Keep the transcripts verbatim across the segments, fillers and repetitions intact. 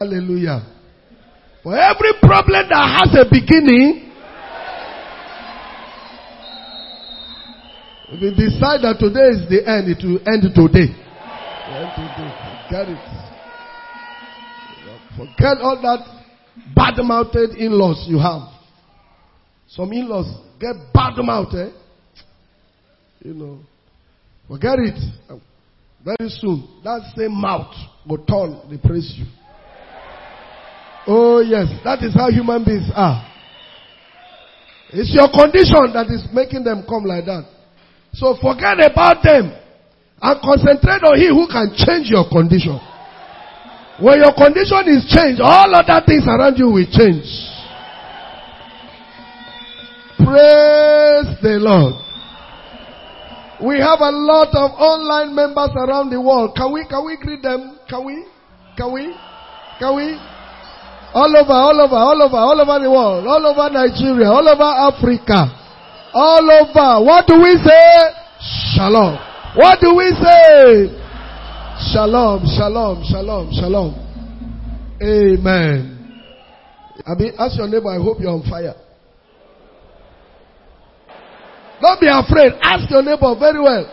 Hallelujah. For every problem that has a beginning, if you decide that today is the end, it will end today. End today. Forget it. Forget all that bad-mouthed in-laws you have. Some in-laws get bad-mouthed. You know. Forget it. Very soon, that same mouth will turn, they praise you. Oh yes, that is how human beings are. It's your condition that is making them come like that. So forget about them and concentrate on He who can change your condition. When your condition is changed, all other things around you will change. Praise the Lord. We have a lot of online members around the world. Can we, can we greet them? Can we? Can we? Can we? All over, all over, all over, all over the world. All over Nigeria, all over Africa. All over. What do we say? Shalom. What do we say? Shalom, shalom, shalom, shalom. Amen. I mean, ask your neighbor, I hope you're on fire. Don't be afraid. Ask your neighbor very well.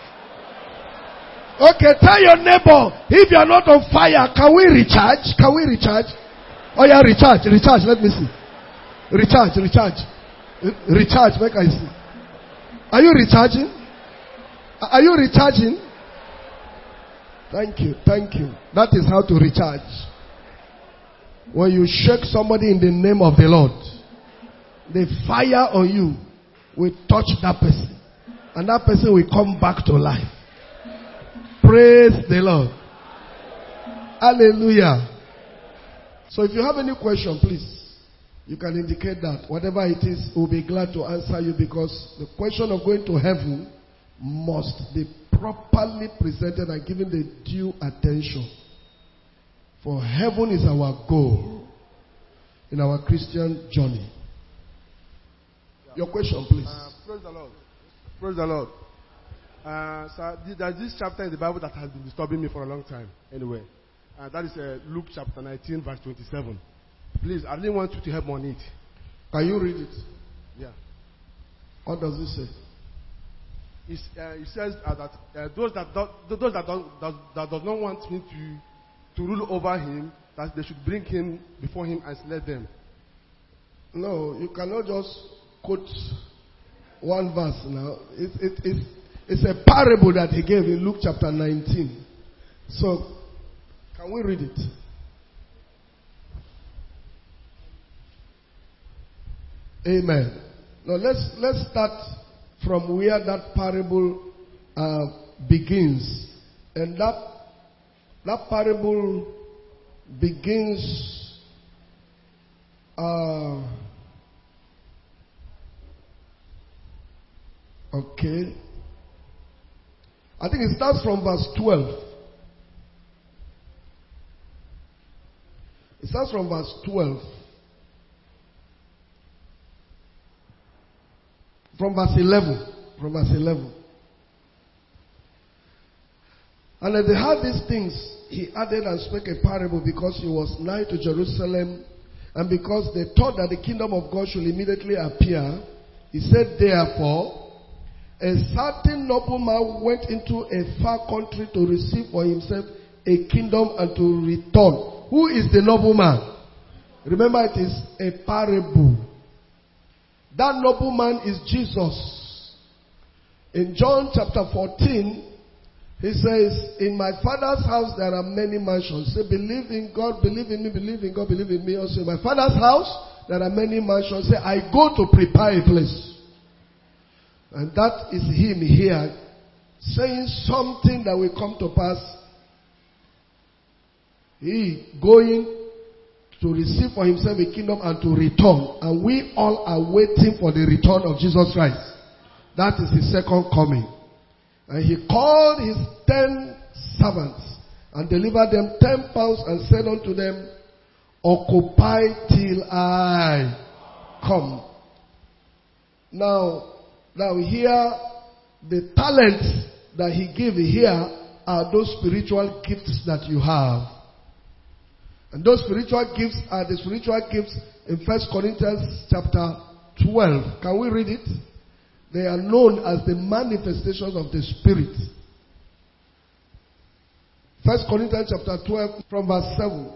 Okay, tell your neighbor, if you're not on fire, can we recharge? Can we recharge? Oh yeah, recharge, recharge, let me see. Recharge, recharge. Recharge, make I see. Are you recharging? Are you recharging? Thank you, thank you. That is how to recharge. When you shake somebody in the name of the Lord, the fire on you will touch that person. And that person will come back to life. Praise the Lord. Hallelujah. So if you have any question, please, you can indicate that. Whatever it is, we'll be glad to answer you, because the question of going to heaven must be properly presented and given the due attention. For heaven is our goal in our Christian journey. Your question, please. Uh, praise the Lord. Praise the Lord. Uh, so there's this chapter in the Bible that has been disturbing me for a long time. Anyway, uh, that is uh, Luke chapter nineteen, verse twenty-seven. Please, I really want you to help me on it. Can you read it? Yeah. What does it say? It's, uh, it says uh, that uh, those that do, those that don't that, that does not want him to to rule over him, that they should bring him before him and slay them. No, you cannot just quote one verse now. It, it, it, it's a parable that he gave in Luke chapter nineteen. So, can we read it? Amen. Now let's let's start from where that parable uh, begins, and that that parable begins. Uh, okay. I think it starts from verse twelve. It starts from verse twelve. From verse eleven. From verse eleven. And as they heard these things, he added and spake a parable, because he was nigh to Jerusalem, and because they thought that the kingdom of God should immediately appear. He said, therefore, a certain nobleman went into a far country to receive for himself a kingdom and to return. Who is the nobleman? Remember, it is a parable. That nobleman is Jesus. In John chapter fourteen, he says, in my Father's house there are many mansions. Say, believe in God, believe in me, believe in God, believe in me. Also, in my Father's house there are many mansions. Say, I go to prepare a place. And that is him here saying something that will come to pass. He going to receive for himself a kingdom and to return. And we all are waiting for the return of Jesus Christ. That is his second coming. And he called his ten servants and delivered them ten pounds and said unto them, occupy till I come. Now, now here, the talents that he gave here are those spiritual gifts that you have. And those spiritual gifts are the spiritual gifts in First Corinthians chapter twelve. Can we read it? They are known as the manifestations of the Spirit. First Corinthians chapter twelve from verse seven.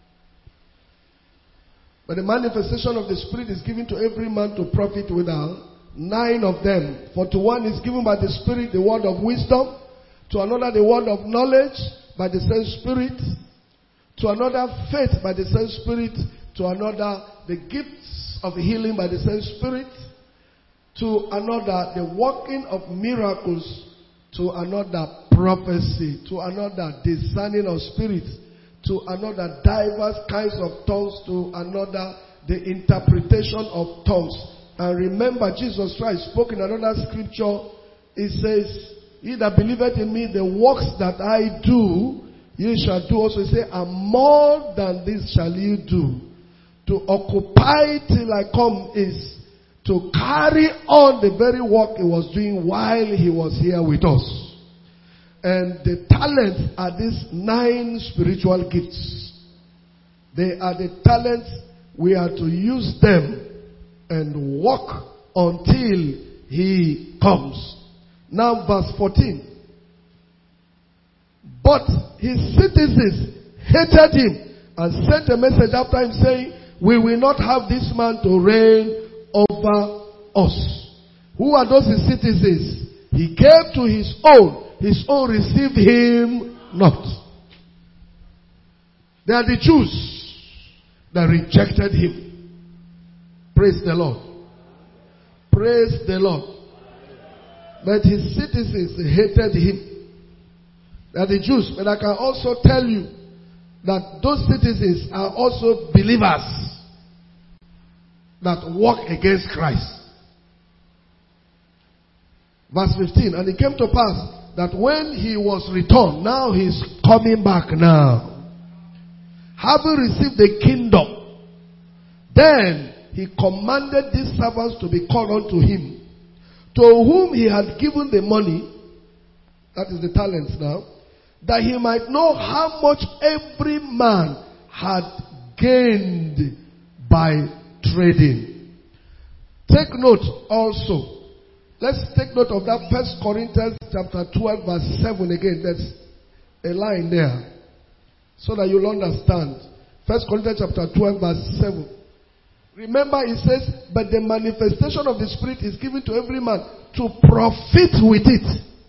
But the manifestation of the Spirit is given to every man to profit withal. Nine of them. For to one is given by the Spirit the word of wisdom. To another the word of knowledge by the same Spirit. To another faith by the same Spirit. To another the gifts of healing by the same Spirit. To another the working of miracles. To another prophecy. To another discerning of spirits. To another diverse kinds of tongues. To another the interpretation of tongues. And remember, Jesus Christ spoke in another scripture. He says, he that believeth in me, the works that I do, ye shall do also. He said, and more than this shall you do. To occupy till I come is to carry on the very work he was doing while he was here with us. And the talents are these nine spiritual gifts. They are the talents. We are to use them and walk until he comes. Now verse fourteen. But his citizens hated him and sent a message after him saying, we will not have this man to reign over us. Who are those his citizens? He came to his own. His own received him not. They are the Jews that rejected him. Praise the Lord. Praise the Lord. But his citizens hated him. They are the Jews. But I can also tell you that those citizens are also believers that walk against Christ. Verse fifteen. And it came to pass that when he was returned, now he's coming back now, having received the kingdom, then he commanded these servants to be called unto him, to whom he had given the money, that is the talents now, that he might know how much every man had gained by trading. Take note also. Let's take note of that First Corinthians chapter twelve verse seven again. There's a line there so that you'll understand. First Corinthians chapter twelve verse seven. Remember it says, but the manifestation of the Spirit is given to every man to profit with it.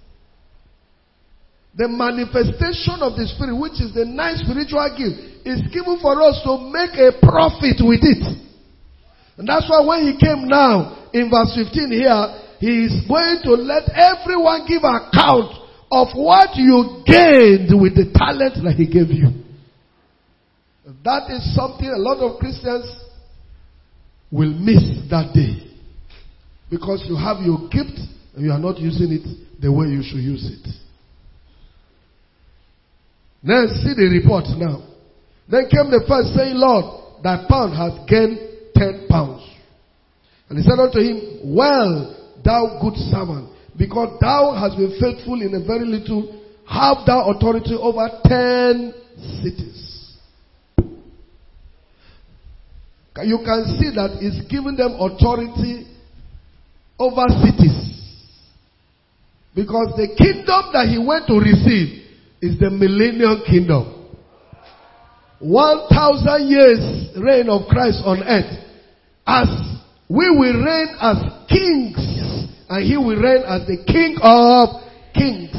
The manifestation of the Spirit, which is the ninth spiritual gift, is given for us to make a profit with it. And that's why when he came now, in verse fifteen here, he is going to let everyone give account of what you gained with the talent that he gave you. That is something a lot of Christians will miss that day. Because you have your gift and you are not using it the way you should use it. Then see the report now. Then came the first saying, Lord, thy pound hath gained ten pounds. And he said unto him, well, thou good servant, because thou hast been faithful in a very little, have thou authority over ten cities. You can see that he's giving them authority over cities. Because the kingdom that he went to receive is the millennium kingdom. One thousand years reign of Christ on earth. As we will reign as kings, and he will reign as the King of kings.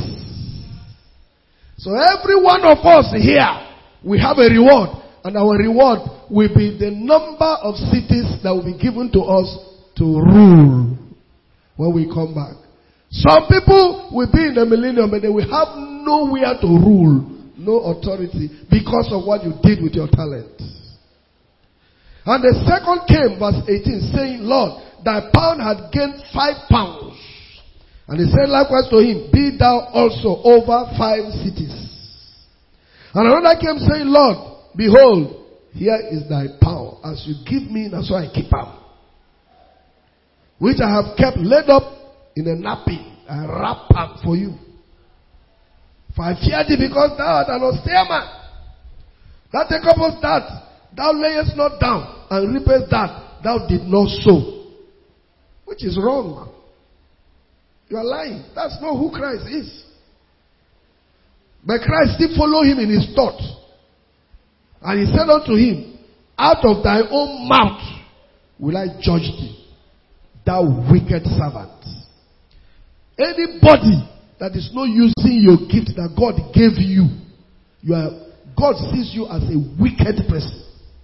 So every one of us here, we have a reward. And our reward will be the number of cities that will be given to us to rule when we come back. Some people will be in the millennium, but they will have nowhere to rule, no authority, because of what you did with your talent. And the second came, verse eighteen, saying, Lord, thy pound had gained five pounds. And he said likewise to him, be thou also over five cities. And another came saying, Lord, behold, here is thy power. As you give me, that's why I keep up. Which I have kept laid up in a nappy and wrapped up for you. For I fear thee because thou art an austere man. That taketh us that, thou layest not down, and reapest that, thou did not sow. Which is wrong. You are lying. That's not who Christ is. But Christ still followed him in his thought. And he said unto him, out of thy own mouth will I judge thee, thou wicked servant. Anybody that is not using your gift that God gave you, you are, God sees you as a wicked person.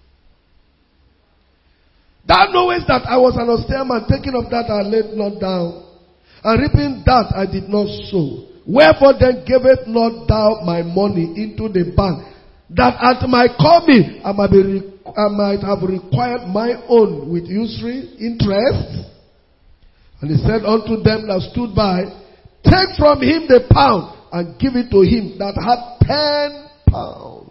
Thou knowest that I was an austere man, taking of that I laid not down, and reaping that I did not sow. Wherefore then gavest not thou my money into the bank, that at my coming I might, be, I might have required my own with usury interest? And he said unto them that stood by, take from him the pound, and give it to him that had ten pounds.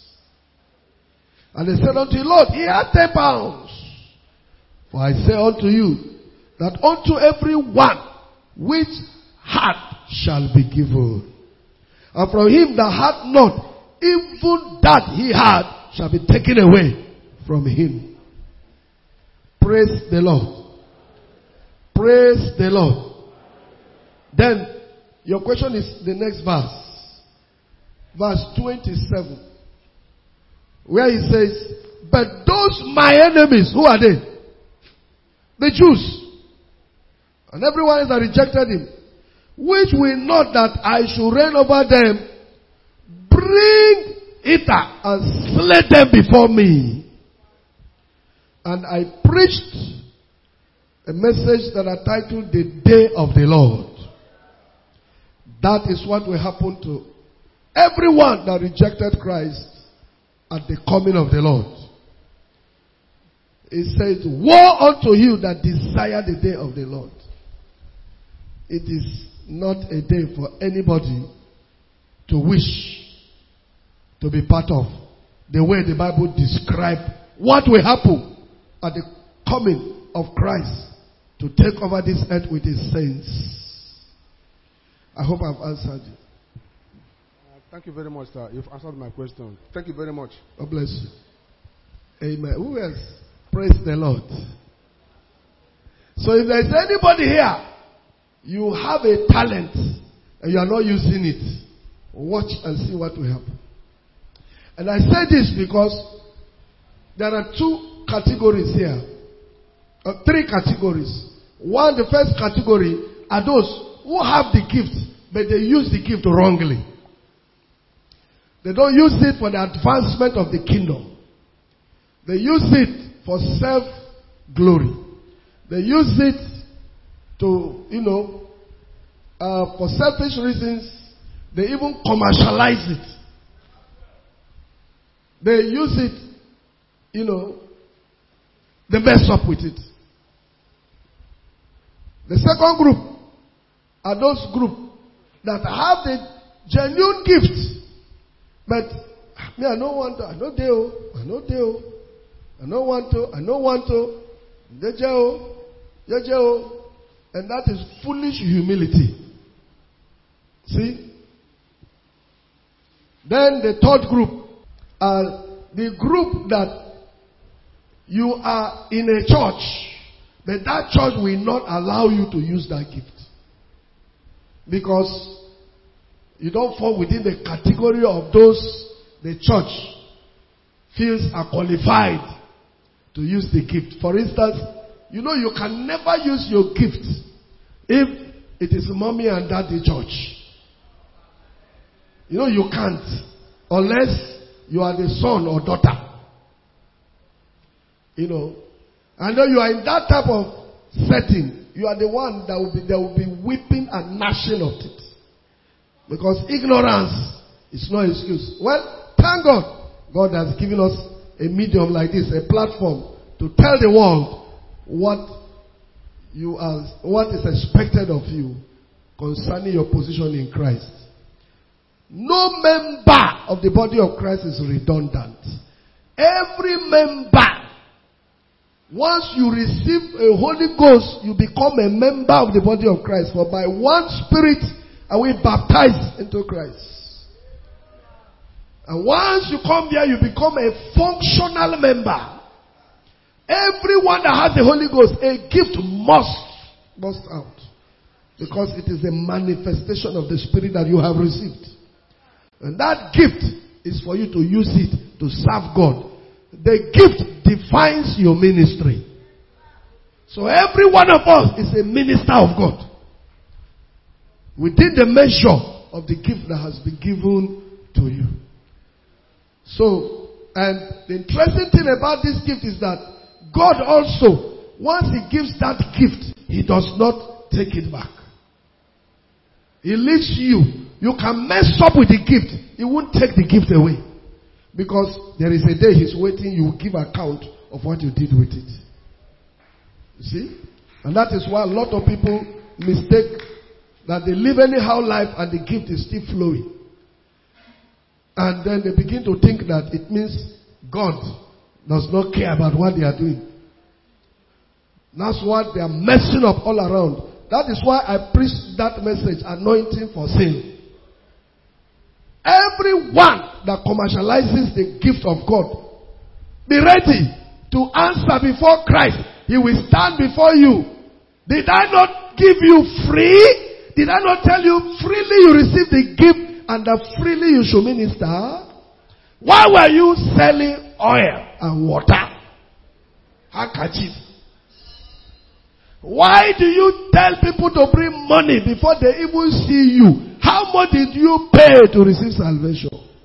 And they said unto him, Lord, he had ten pounds. For I say unto you, that unto every one which hath shall be given. And from him that hath not, even that he had shall be taken away from him. Praise the Lord. Praise the Lord. Then, your question is the next verse. Verse twenty-seven. Where he says, but those my enemies, who are they? The Jews. And everyone that rejected him. Which will not that I should reign over them, bring hither and slay them before me. And I preached a message that I titled The Day of the Lord. That is what will happen to everyone that rejected Christ at the coming of the Lord. It says, woe unto you that desire the day of the Lord. It is not a day for anybody to wish to be part of. The way the Bible describes what will happen at the coming of Christ to take over this earth with his saints. I hope I've answered you. Uh, thank you very much, sir. You've answered my question. Thank you very much. God bless you. Amen. Who else? Praise the Lord. So if there's anybody here, you have a talent and you are not using it, watch and see what will happen. And I say this because there are two categories here. Uh, three categories. One, the first category are those who have the gift, but they use the gift wrongly. They don't use it for the advancement of the kingdom. They use it for self-glory. They use it to, you know, uh, for selfish reasons. They even commercialize it. They use it, you know, they mess up with it. The second group are those group that have the genuine gift. But me, I don't want to, I know they, I know they, I don't want to, I don't want to, Dejeo, Dejeo, and that is foolish humility. See? Then the third group are the group that you are in a church, but that church will not allow you to use that gift. Because you don't fall within the category of those the church feels are qualified to use the gift. For instance, you know you can never use your gift if it is mommy and daddy church. You know you can't unless you are the son or daughter. You know. And then you are in that type of setting, you are the one that will be, there will be weeping and gnashing of teeth. Because ignorance is no excuse. Well, thank God, God has given us a medium like this, a platform to tell the world what you are, what is expected of you concerning your position in Christ. No member of the body of Christ is redundant. Every member, once you receive a Holy Ghost, you become a member of the body of Christ. For by one Spirit are we baptized into Christ. And once you come there, you become a functional member. Everyone that has the Holy Ghost, a gift must burst out. Because it is a manifestation of the Spirit that you have received. And that gift is for you to use it to serve God. The gift defines your ministry. So every one of us is a minister of God. Within the measure of the gift that has been given to you. So, and the interesting thing about this gift is that God also, once He gives that gift, He does not take it back. He leaves you. You can mess up with the gift. He won't take the gift away. Because there is a day He's waiting, you will give account of what you did with it. You see? And that is why a lot of people mistake that they live anyhow life and the gift is still flowing. And then they begin to think that it means God does not care about what they are doing. That's what they are messing up all around. That is why I preached that message, anointing for sin. Everyone that commercializes the gift of God, be ready to answer before Christ. He will stand before you. Did I not give you free? Did I not tell you freely you receive the gift and that freely you should minister? Why were you selling oil and water? Handkerchief. Why do you tell people to bring money before they even see you? How much did you pay to receive salvation?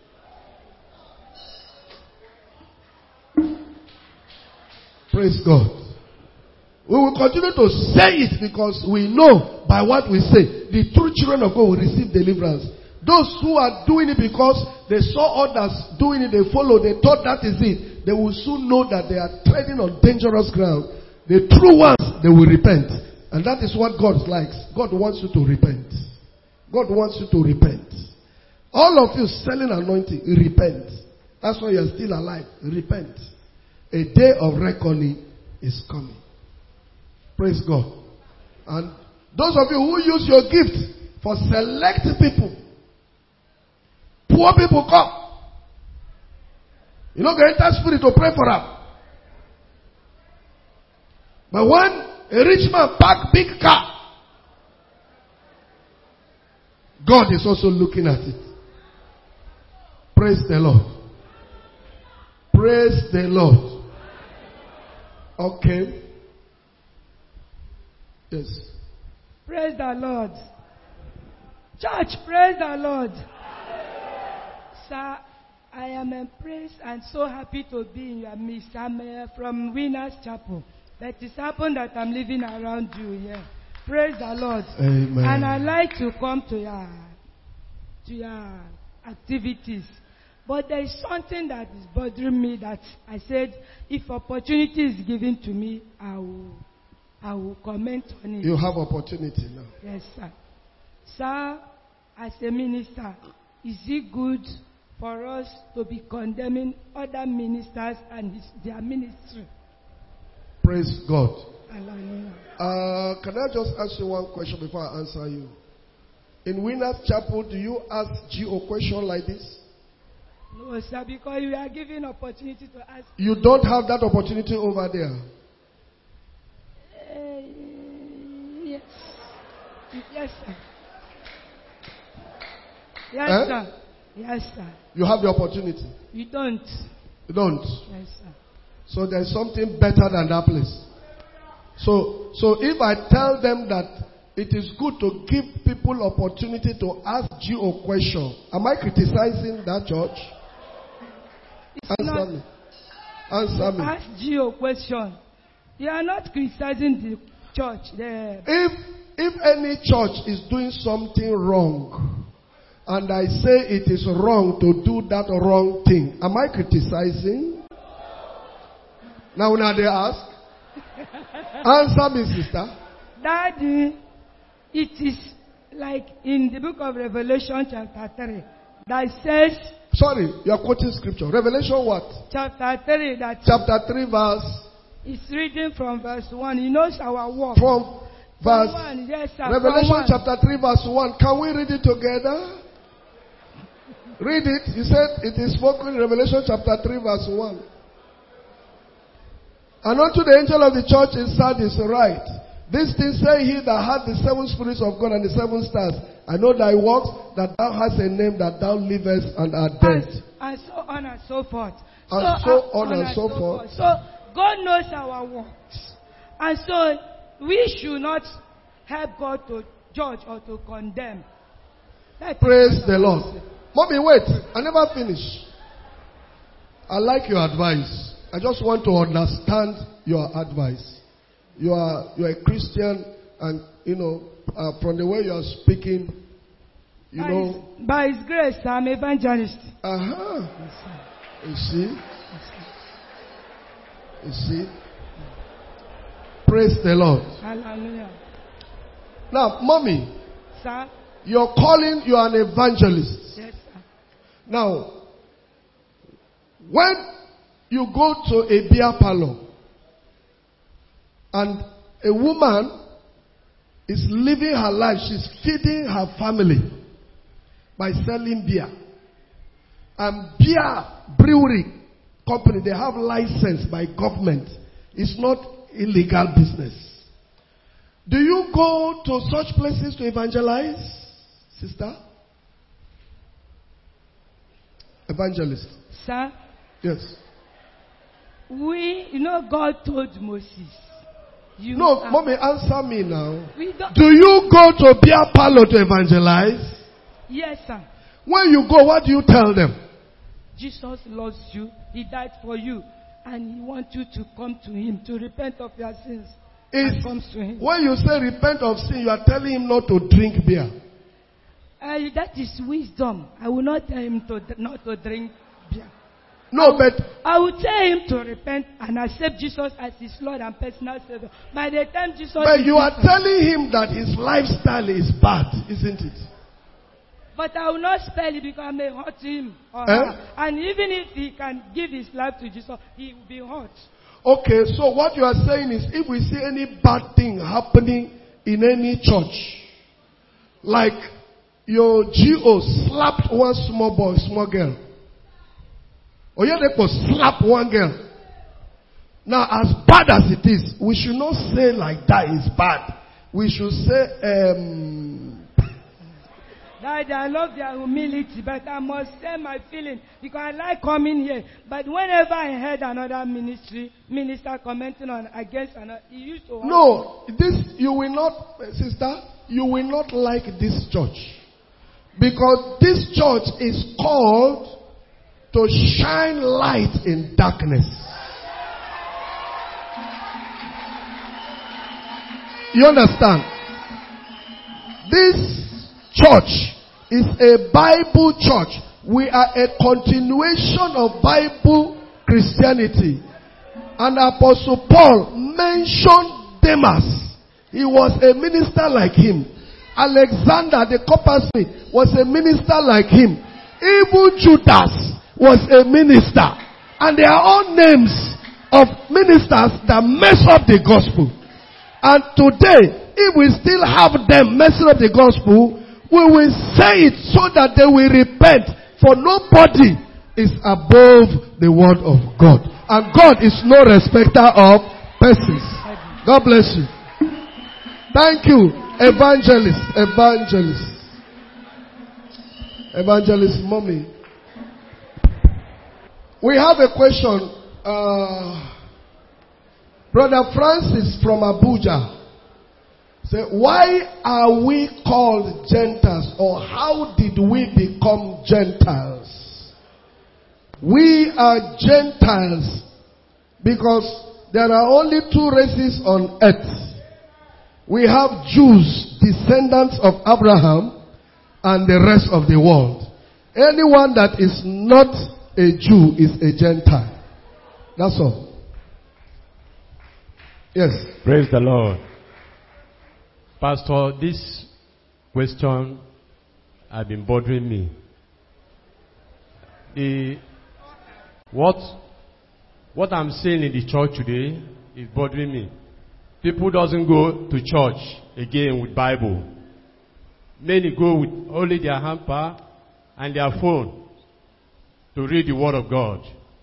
Praise God. We will continue to say it because we know by what we say, the true children of God will receive deliverance. Those who are doing it because they saw others doing it, they followed, they thought that is it, they will soon know that they are treading on dangerous ground. The true ones, they will repent. And that is what God likes. God wants you to repent. God wants you to repent. All of you selling anointing, repent. That's why you are still alive. Repent. A day of reckoning is coming. Praise God. And those of you who use your gift for select people, poor people come. You know, get that spirit to pray for them. But when a rich man park big car, God is also looking at it. Praise the Lord. Praise the Lord. Okay. Yes. Praise the Lord. Church, praise the Lord. Sir, I am impressed and so happy to be in your midst. I'm uh, from Winners Chapel. But it's happened that I'm living around you here. Praise the Lord. Amen. And I like to come to your, to your activities. But there is something that is bothering me that I said, if opportunity is given to me, I will, I will comment on it. You have opportunity now. Yes, sir. Sir, as a minister, is it good for us to be condemning other ministers and his, their ministry? Praise God. Hallelujah. Uh, can I just ask you one question before I answer you? In Winners Chapel, do you ask G O question like this? No, sir, because you are given opportunity to ask. You don't have that opportunity over there. Uh, yes. Yes, sir. Yes, Eh? sir. Yes, sir. You have the opportunity. You don't. You don't. Yes, sir. So there's something better than that place. So, so if I tell them that it is good to give people opportunity to ask G O question, am I criticizing that church? It's Answer not, me. Answer me. ask Gio question. You are not criticizing the church. The If if any church is doing something wrong, and I say it is wrong to do that wrong thing, am I criticizing? Now, now they ask. Answer me, sister. Daddy, it is like in the book of Revelation chapter three that says. Sorry, you are quoting scripture. Revelation what? Chapter three that. Chapter three verse. It's reading from verse one. He knows our work. From verse. From one, yes, sir. Revelation From one. chapter three verse one. Can we read it together? Read it. He said it is spoken in Revelation chapter three verse one. And unto the angel of the church in Sardis write, this thing say he that hath the seven spirits of God and the seven stars. I know thy works, that thou hast a name, that thou livest and art dead. And, and so on and so forth. And so, so on, on and, and so, so forth. forth. So God knows our works. And so we should not help God to judge or to condemn. That Praise the Lord. Mommy, wait. I never finished. I like your advice. I just want to understand your advice. You are you are a Christian, and you know uh, from the way you are speaking, you by know. His, by His grace, I'm evangelist. Uh huh. You see. You see. Praise the Lord. Hallelujah. Now, mommy. Sir. You're calling you are an evangelist. Yes, sir. Now, when you go to a beer parlor and a woman is living her life, she's feeding her family by selling beer. And beer brewery company, they have license by government. It's not illegal business. Do you go to such places to evangelize, sister? Evangelist. Sir? Yes. We, you know, God told Moses. You no, are, mommy, answer me now. We don't, Do you go to a beer parlor to evangelize? Yes, sir. When you go, what do you tell them? Jesus loves you. He died for you. And He wants you to come to Him, to repent of your sins. And comes to Him. When you say repent of sin, you are telling Him not to drink beer. Uh, that is wisdom. I will not tell Him to not to drink beer. No, but I will tell him to repent and accept Jesus as his Lord and personal Savior. By the time Jesus, but you are telling him that his lifestyle is bad, isn't it? But I will not spell it because I may hurt him or eh? her. And even if he can give his life to Jesus, he will be hurt. Okay, so what you are saying is, if we see any bad thing happening in any church, like your G O slapped one small boy, small girl, or you could slap one girl. Now, as bad as it is, we should not say like that is bad. We should say, um... Daddy, I love their humility, but I must say my feeling because I like coming here. But whenever I heard another ministry minister commenting on against another, he used to. No, this you will not, sister. You will not like this church because this church is called to shine light in darkness. You understand? This church is a Bible church. We are a continuation of Bible Christianity. And Apostle Paul mentioned Demas. He was a minister like him. Alexander the coppersmith was a minister like him. Even Judas was a minister. And they are all names of ministers that mess up the gospel. And today, if we still have them messing up the gospel, we will say it so that they will repent. For nobody is above the word of God. And God is no respecter of persons. God bless you. Thank you, evangelist, evangelist. Evangelist mommy. We have a question. Uh, Brother Francis from Abuja said, why are we called Gentiles, or how did we become Gentiles? We are Gentiles because there are only two races on earth. We have Jews, descendants of Abraham, and the rest of the world. Anyone that is not a Jew is a Gentile. That's all. Yes. Praise the Lord. Pastor, this question has been bothering me. The, what, what I'm seeing in the church today is bothering me. People doesn't go to church again with Bible. Many go with only their hamper and their phone. to read the Word of God.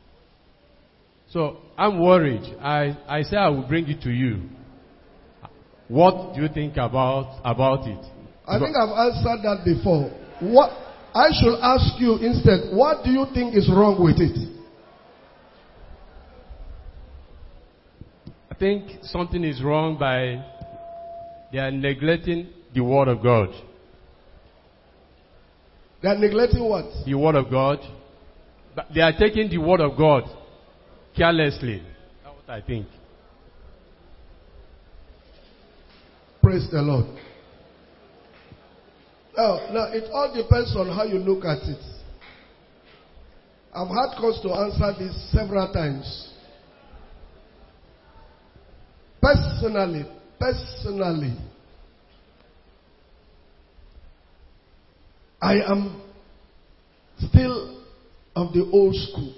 So I'm worried. I, I say I will bring it to you. What do you think about, about it? I think I've answered that before. What I should ask you instead, what do you think is wrong with it? I think something is wrong by they are neglecting the Word of God. They are neglecting what? The Word of God. But they are taking the Word of God carelessly. That's what I think. Praise the Lord. Now, now, it all depends on how you look at it. I've had cause to answer this several times. Personally, personally, I am still of the old school.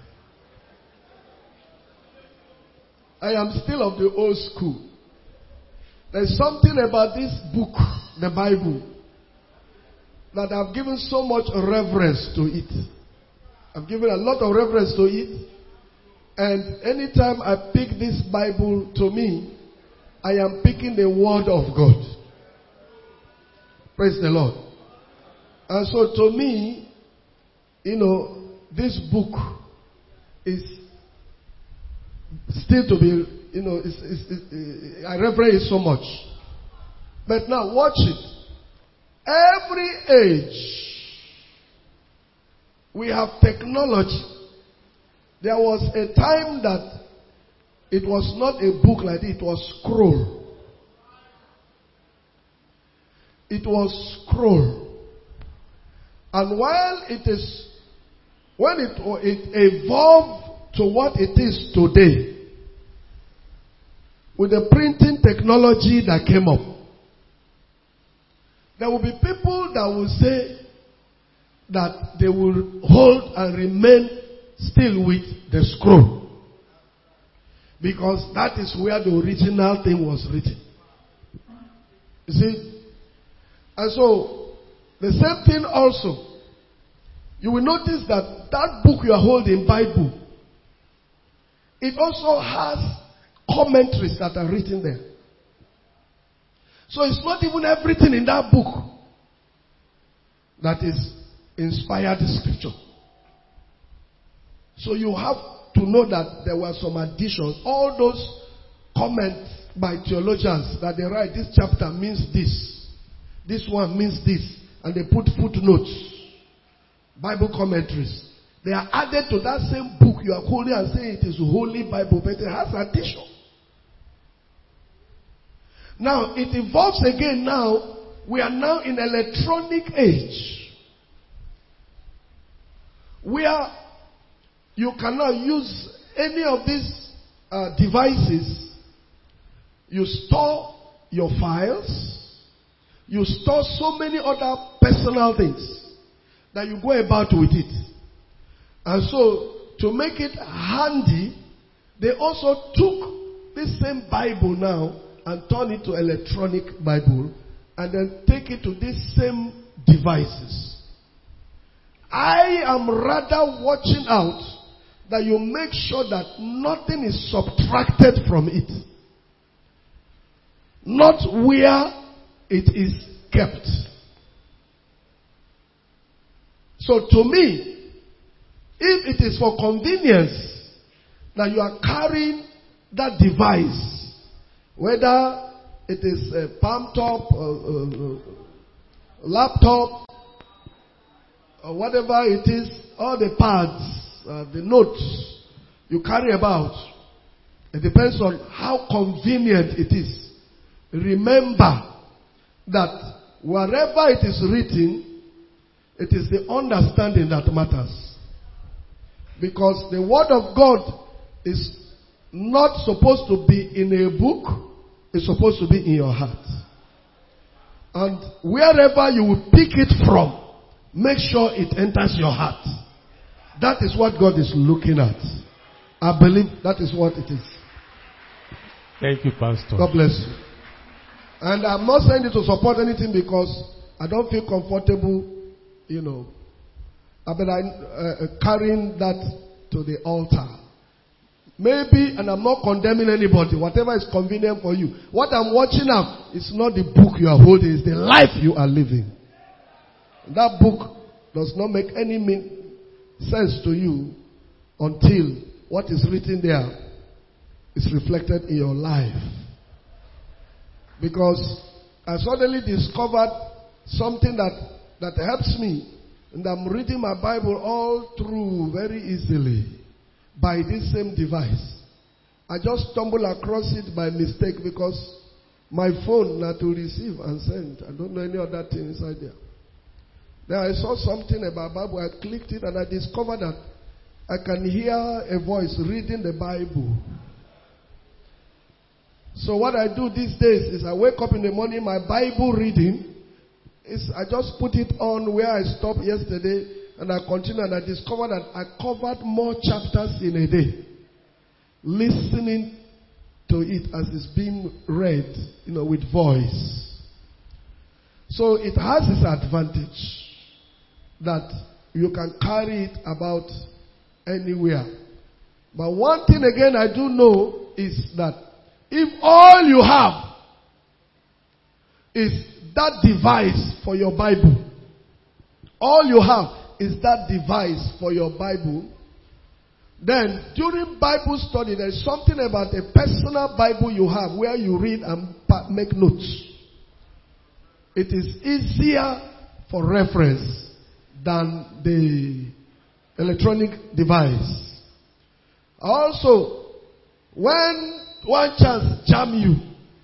I am still of the old school. There's something about this book, the Bible, that I've given so much reverence to it. I've given a lot of reverence to it. And anytime I pick this Bible, to me, I am picking the Word of God. Praise the Lord. And so to me, you know, this book is still to be, you know, it's, it's, it's, I reverence it so much. But now watch it. Every age, we have technology. There was a time that it was not a book like this, it was scroll. It was scroll. And while it is, when it, it evolved to what it is today, with the printing technology that came up, there will be people that will say that they will hold and remain still with the scroll. Because that is where the original thing was written. You see? And so, the same thing also. You will notice that that book you are holding, Bible, it also has commentaries that are written there. So it's not even everything in that book that is inspired scripture. So you have to know that there were some additions. All those comments by theologians that they write, this chapter means this, this one means this, and they put footnotes, Bible commentaries. They are added to that same book you are holding and saying it is Holy Bible, but it has addition. Now, it evolves again now. We are now in electronic age. Where you cannot use any of these uh, devices. You store your files. You store so many other personal things that you go about with it. And so, to make it handy, they also took this same Bible now and turn it to electronic Bible, and then take it to these same devices. I am rather watching out that you make sure that nothing is subtracted from it. Not where it is kept. So to me, if it is for convenience that you are carrying that device, whether it is a palm top, a, a, a laptop, or whatever it is, all the pads, uh, the notes you carry about, it depends on how convenient it is. Remember that wherever it is written, it is the understanding that matters. Because the Word of God is not supposed to be in a book, it's supposed to be in your heart. And wherever you will pick it from, make sure it enters your heart. That is what God is looking at. I believe that is what it is. Thank you, Pastor. God bless you. And I'm not saying it to support anything because I don't feel comfortable, you know, I've been uh, carrying that to the altar. Maybe, and I'm not condemning anybody, whatever is convenient for you. What I'm watching out is not the book you are holding, it's the life you are living. That book does not make any mean, sense to you until what is written there is reflected in your life. Because I suddenly discovered something that, that helps me. And I'm reading my Bible all through very easily by this same device. I just stumbled across it by mistake because my phone had to receive and send. I don't know any other thing inside there. Then I saw something about Bible. I clicked it and I discovered that I can hear a voice reading the Bible. So what I do these days is I wake up in the morning, my Bible reading is I just put it on where I stopped yesterday and I continue and I discovered that I covered more chapters in a day. Listening to it as it's being read, you know, with voice. So it has its advantage that you can carry it about anywhere. But one thing again I do know is that if all you have is that device for your Bible, all you have is that device for your Bible, then during Bible study there is something about a personal Bible you have where you read and make notes. It is easier for reference than the electronic device. Also, when one chance jam you,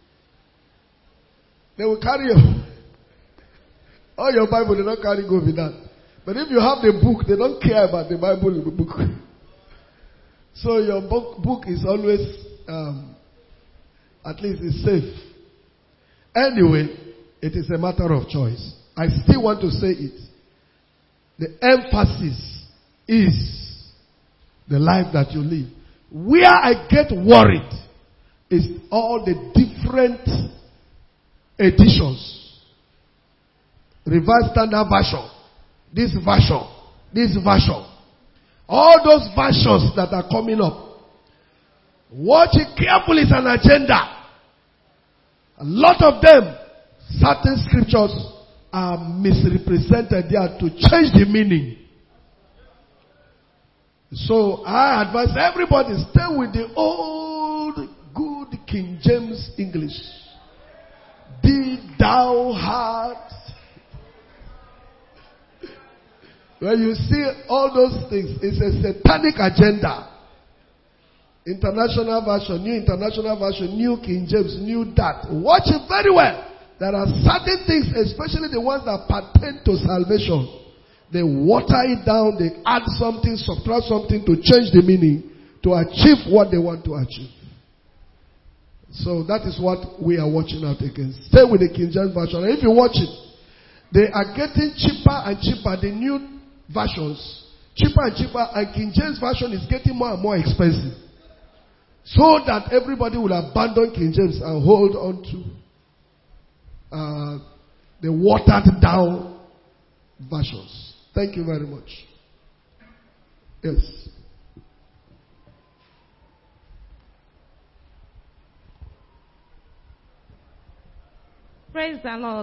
they will carry you. All your Bible, they don't carry go with that. But if you have the book, they don't care about the Bible in the book. So your book, book is always, um, at least it's safe. Anyway, it is a matter of choice. I still want to say it. The emphasis is the life that you live. Where I get worried is all the different editions. Revised Standard Version. This version. This version. All those versions that are coming up. Watch it carefully, it's an agenda. A lot of them, certain scriptures are misrepresented there to change the meaning. So I advise everybody stay with the old good King James English. Be thou heart. When you see all those things, it's a satanic agenda. International version, new international version, new King James, new that. Watch it very well. There are certain things, especially the ones that pertain to salvation. They water it down, they add something, subtract something to change the meaning, to achieve what they want to achieve. So that is what we are watching out against. Stay with the King James Version. And if you watch it, they are getting cheaper and cheaper. The new versions, cheaper and cheaper, and King James Version is getting more and more expensive. So that everybody will abandon King James and hold on to uh, the watered down versions. Thank you very much. Yes. Praise the Lord.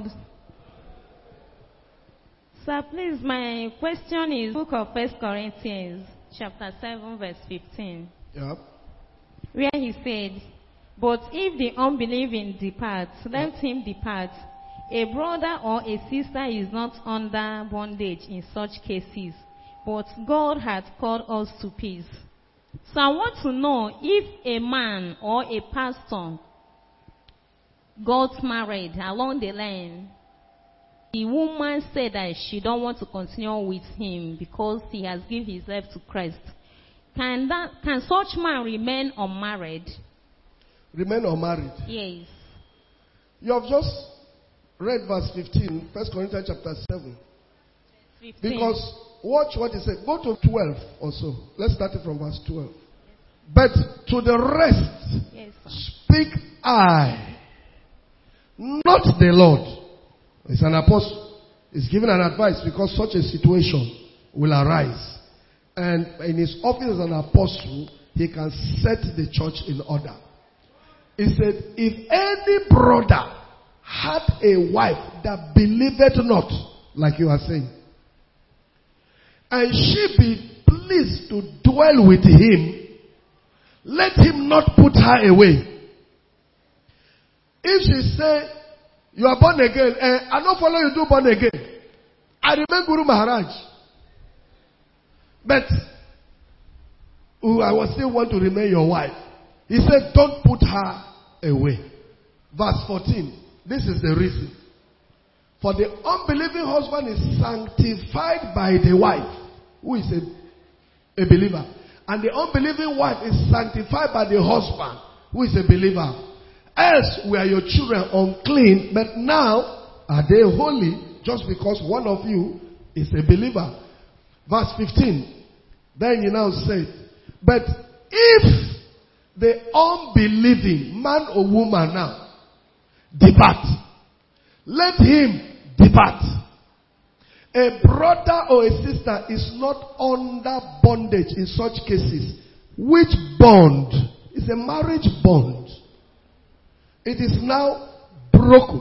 Sir, please, my question is book of First Corinthians, chapter seven, verse fifteen. Yeah. Where he said, but if the unbelieving departs, let him depart. A brother or a sister is not under bondage in such cases, but God hath called us to peace. So I want to know if a man or a pastor got married along the line, the woman said that she don't want to continue with him because he has given his life to Christ. Can that can such man remain unmarried? Remain unmarried? Yes. You have just read verse fifteen, First Corinthians chapter seven. fifteen. Because watch what he said. Go to twelve or so. Let's start it from verse twelve. But to the rest, yes, speak I, not the Lord. It's an apostle. He's giving an advice because such a situation will arise. And in his office as an apostle, he can set the church in order. He said, if any brother had a wife that believeth not, like you are saying, and she be pleased to dwell with him, let him not put her away. If she say, you are born again, and I don't follow you do born again, I remain Guru Maharaj. But oh, I will still want to remain your wife. He said, don't put her away. Verse fourteen. This is the reason. For the unbelieving husband is sanctified by the wife, who is a, a believer. And the unbelieving wife is sanctified by the husband, who is a believer. Else were your children unclean, but now are they holy, just because one of you is a believer. Verse fifteen. Then you now say, but if the unbelieving man or woman now depart, let him depart. A brother or a sister is not under bondage in such cases. Which bond? It's a marriage bond. It is now broken.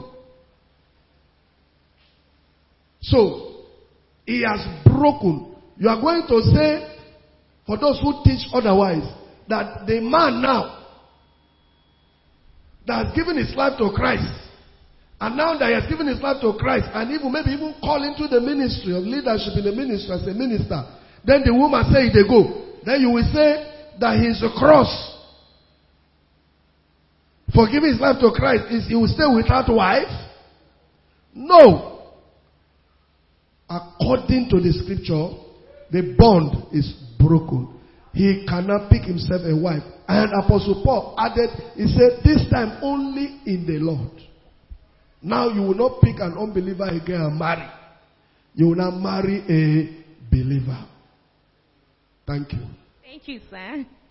So, he has broken. You are going to say, for those who teach otherwise, that the man now that has given his life to Christ, and now that he has given his life to Christ, and even maybe even call into the ministry of leadership in the ministry as a minister, then the woman say they go. Then you will say that he is a cross. For giving his life to Christ, is he will stay without wife? No. According to the scripture, the bond is broken. He cannot pick himself a wife. And Apostle Paul added, he said, this time only in the Lord. Now you will not pick an unbeliever again and marry. You will now marry a believer. Thank you. Thank you, sir.